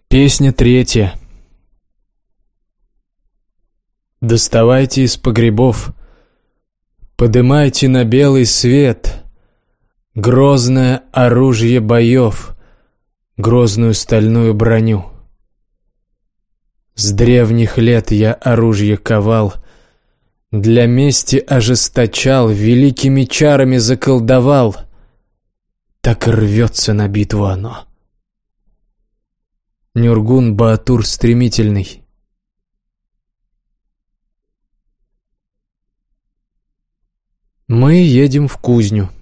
Песня третья. Доставайте из погребов, подымайте на белый свет грозное оружие боев, грозную стальную броню. С древних лет я оружие ковал, для мести ожесточал, великими чарами заколдовал. Так рвется на битву оно. Нюргун Баатур стремительный. Мы едем в кузню.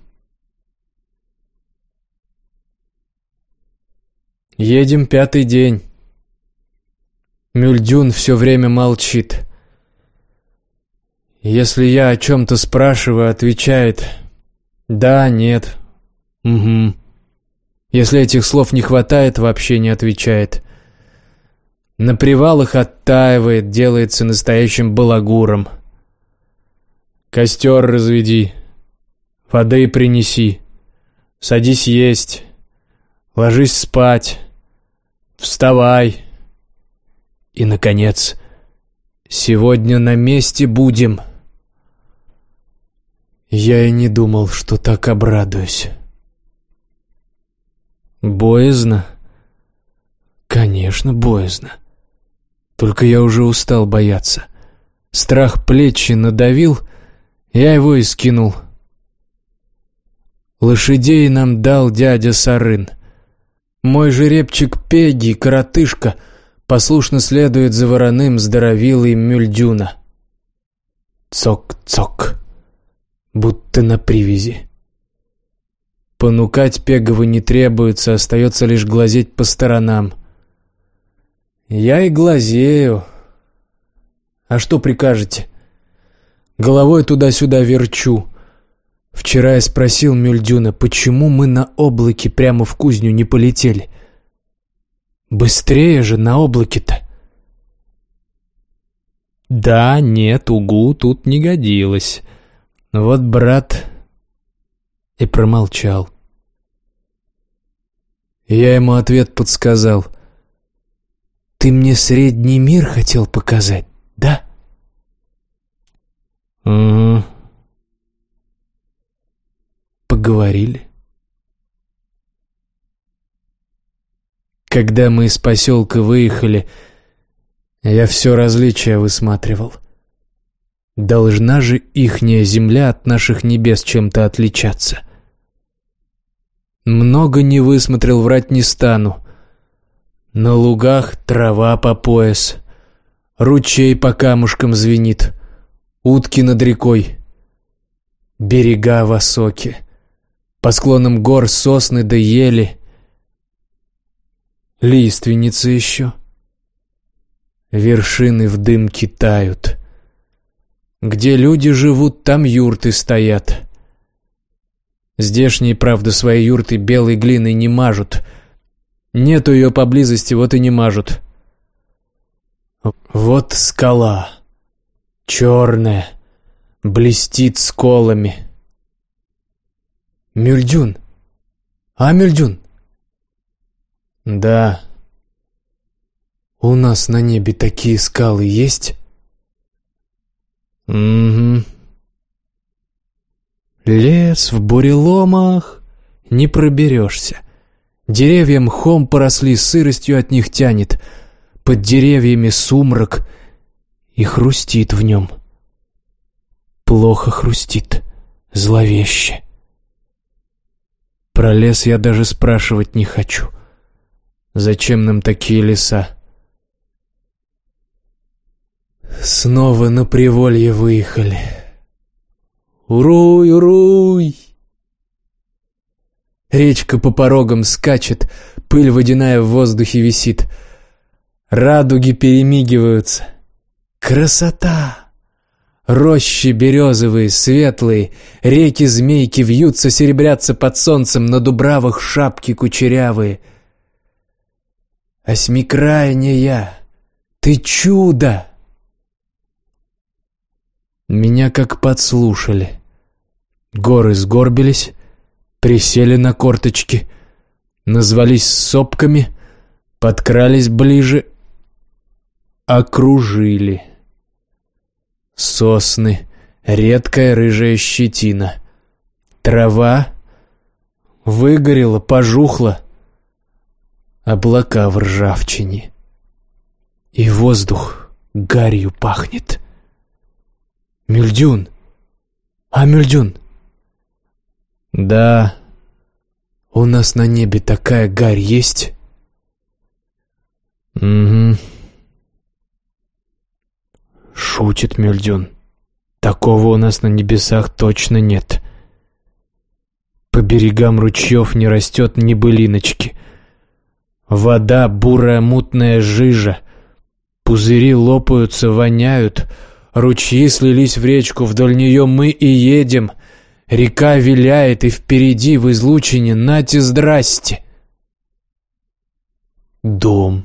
Едем 5-й день. Мюльдюн все время молчит. Если я о чем-то спрашиваю, отвечает «да», «нет», «угу». Если этих слов не хватает, вообще не отвечает. На привалах оттаивает, делается настоящим балагуром. Костер разведи, воды принеси, садись есть, ложись спать, вставай. И, наконец, сегодня на месте будем. Я и не думал, что так обрадуюсь. Боязно? Конечно, боязно. Только я уже устал бояться. Страх плечи надавил, я его и скинул. Лошадей нам дал дядя Сарын. Мой жеребчик Пеги, коротышка, послушно следует за вороным здоровилой Мюльдюна. Цок-цок, будто на привязи. Понукать Пегову не требуется, остается лишь глазеть по сторонам. Я и глазею. А что прикажете? Головой туда-сюда верчу. Вчера я спросил Мюльдюна, почему мы на облаке прямо в кузню не полетели. Быстрее же на облаке-то. Да, нет, угу, тут не годилось. Вот, брат... И промолчал. Я ему ответ подсказал. «Ты мне средний мир хотел показать, да?» «Угу». Поговорили. Когда мы из поселка выехали, я все различия высматривал. Должна же ихняя земля от наших небес чем-то отличаться. Много не высмотрел, врать не стану. На лугах трава по пояс, ручей по камушкам звенит, утки над рекой, берега в осоке, по склонам гор сосны да ели, лиственницы еще. Вершины в дымке тают. Где люди живут, там юрты стоят. Здешние, правда, свои юрты белой глиной не мажут. Нету ее поблизости, вот и не мажут. Вот скала, черная, блестит сколами. Мюльдюн. А, Мюльдюн? Да. У нас на небе такие скалы есть? Угу. Лес в буреломах, не проберешься. Деревья мхом поросли, сыростью от них тянет. Под деревьями сумрак, и хрустит в нем. Плохо хрустит, зловеще. Про лес я даже спрашивать не хочу. Зачем нам такие леса? Снова на приволье выехали. Уруй, уруй! Речка по порогам скачет, пыль водяная в воздухе висит. Радуги перемигиваются. Красота! Рощи березовые, светлые, реки-змейки вьются, серебрятся под солнцем, на дубравах шапки кучерявые. Осьмикрайняя, ты чудо! Меня как подслушали. Горы сгорбились, присели на корточки, назвались сопками, Подкрались ближе, окружили. Сосны, редкая рыжая щетина. Трава выгорела, пожухла. Облака в ржавчине. И воздух гарью пахнет. Мюльдюн! Мюльдюн! Да, у нас на небе такая гарь есть? Угу. Шутит Мюльдюн. Такого у нас на небесах точно нет. По берегам ручьев не растет ни былиночки. Вода бурая мутная жижа. Пузыри лопаются, воняют. Ручьи слились в речку, вдоль нее мы и едем. Река виляет, и впереди в излучине нате здрасте. Дом.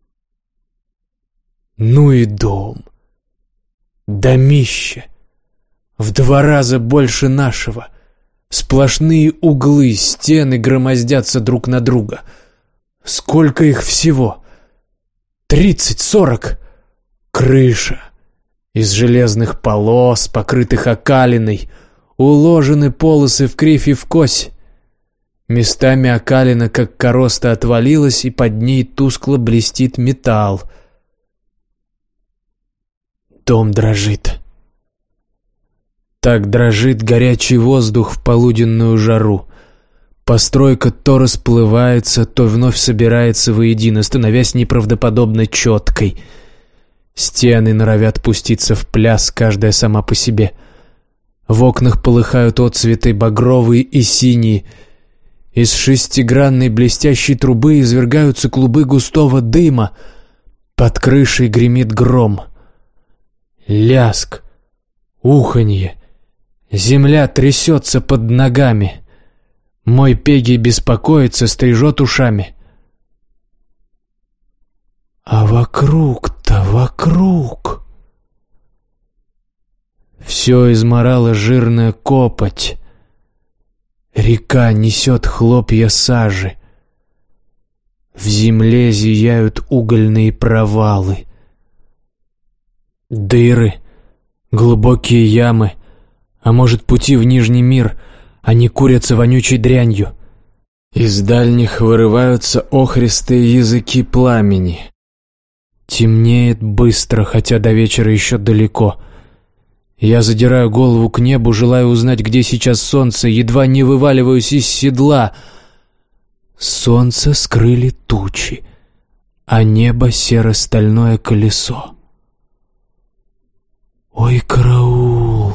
Ну и дом. Домище. В 2 раза больше нашего. Сплошные углы, стены громоздятся друг на друга. Сколько их всего? 30-40. Крыша. Из железных полос, покрытых окалиной. Уложены полосы в кривь и в кось. Местами окалина, как короста, отвалилась, и под ней тускло блестит металл. Дом дрожит. Так дрожит горячий воздух в полуденную жару. Постройка то расплывается, то вновь собирается воедино, становясь неправдоподобно четкой. Стены норовят пуститься в пляс, каждая сама по себе. В окнах полыхают отцветы багровые и синие. Из шестигранной блестящей трубы извергаются клубы густого дыма. Под крышей гремит гром. Ляск, уханье. Земля трясется под ногами. Мой Пегги беспокоится, стрижет ушами. А вокруг-то, вокруг... Все изморала жирная копоть. Река несет хлопья сажи. В земле зияют угольные провалы. Дыры, глубокие ямы, а может, пути в Нижний мир, они курятся вонючей дрянью. Из дальних вырываются охристые языки пламени. Темнеет быстро, хотя до вечера еще далеко. Я задираю голову к небу, желая узнать, где сейчас солнце, едва не вываливаюсь из седла. Солнце скрыли тучи, а небо серо-стальное колесо. Ой, караул!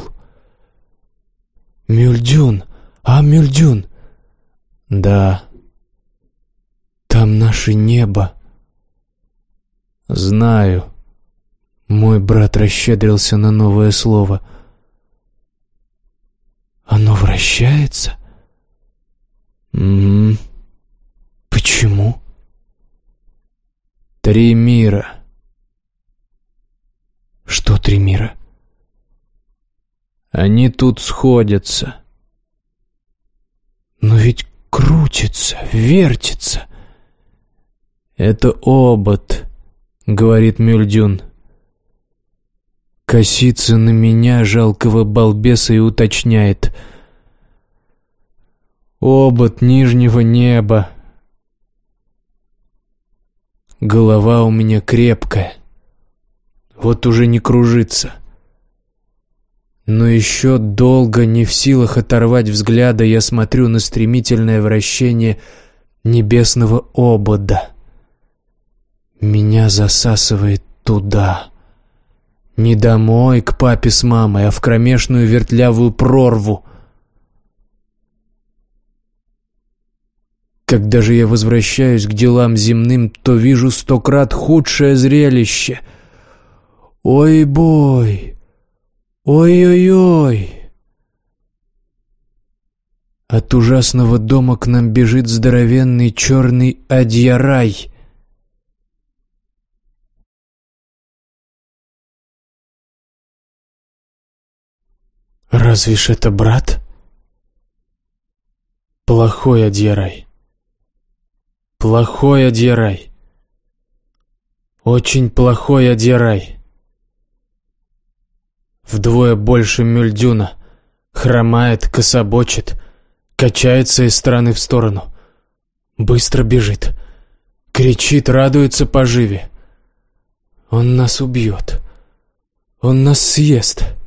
Мюльдюн! Мюльдюн! Да, там наше небо. Знаю. Мой брат расщедрился на новое слово. Оно вращается? Почему? 3 мира. Что 3 мира? Они тут сходятся. Но ведь крутится, вертится. Это обод, говорит Мюльдюн. Косится на меня, жалкого балбеса, и уточняет. Обод нижнего неба. Голова у меня крепкая. Вот уже не кружится. Но еще долго, не в силах оторвать взгляда, я смотрю на стремительное вращение небесного обода. Меня засасывает туда. Не домой, к папе с мамой, а в кромешную вертлявую прорву. Когда же я возвращаюсь к делам земным, то вижу 100 крат худшее зрелище. Ой-бой! Ой-ой-ой! От ужасного дома к нам бежит здоровенный черный адьярай. Разве ж это брат? Плохой адьярай. Плохой адьярай. Очень плохой Адьярай. Вдвое больше Мюльдюна. Хромает, кособочит, качается из стороны в сторону. Быстро бежит. Кричит, радуется поживе. Он нас убьет. Он нас съест.